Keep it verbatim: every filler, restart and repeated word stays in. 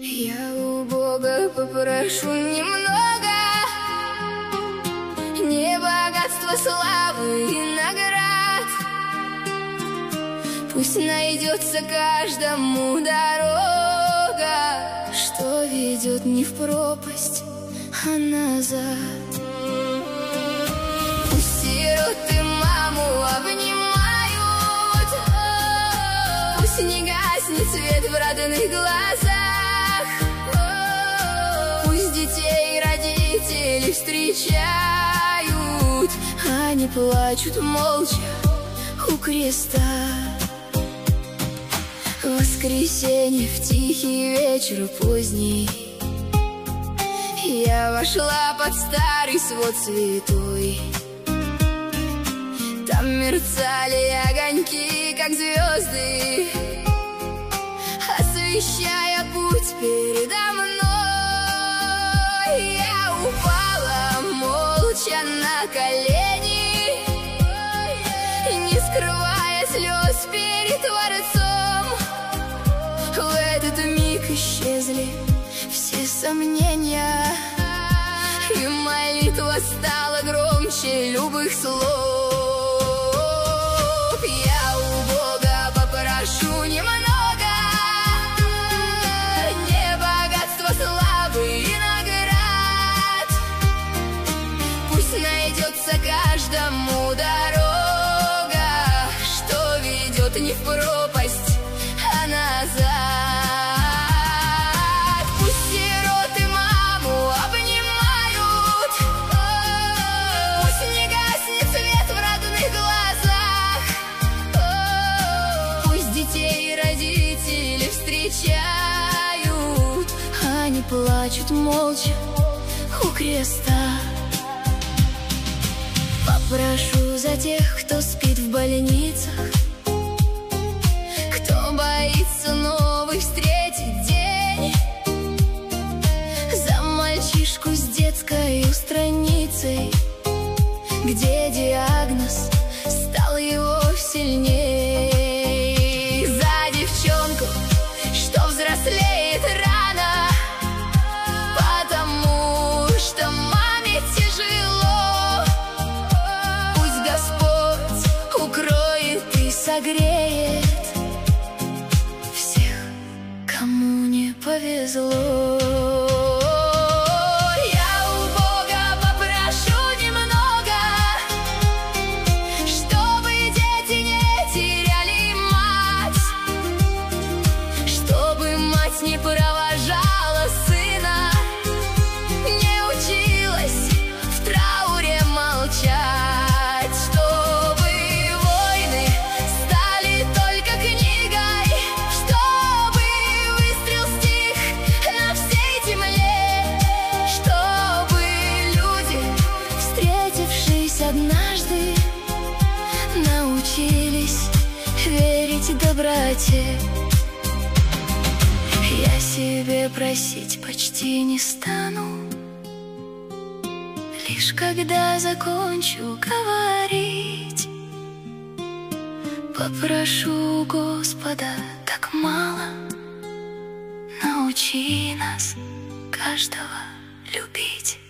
Я у Бога попрошу немного, не богатство, славы и наград. Пусть найдется каждому дорога, что ведет не в пропасть, а назад. Пусть сироты маму обнимают, пусть не гаснет свет в родных глазах, пусть детей родители встречают, они плачут молча у креста. Воскресенье в тихий вечер поздний я вошла под старый свод святой. Там мерцали огоньки, как звезды, освещая путь передо мной. Я упала молча на колени, не скрывая слез перед Творцом. В этот миг исчезли все сомнения, и молитва стала громче любых слов. Я у Бога попрошу немного, не богатство, славы и наград. Пусть найдется каждому дорога, что ведет не в пропасть, а назад. Встречают, они плачут молча у креста. Попрошу за тех, кто спит в больницах, кто боится новый встретить день, за мальчишку с детской страницей, где диагноз стал его сильнее. Взрослеет рано, потому что маме тяжело. Пусть Господь укроет и согреет всех, кому не повезло. Не провожала сына, не училась в трауре молчать, чтобы войны стали только книгой, чтобы выстрел стих на всей земле, чтобы люди, встретившись однажды, научились верить доброте. Я себе просить почти не стану, лишь когда закончу говорить, попрошу Господа так мало: научи нас каждого любить.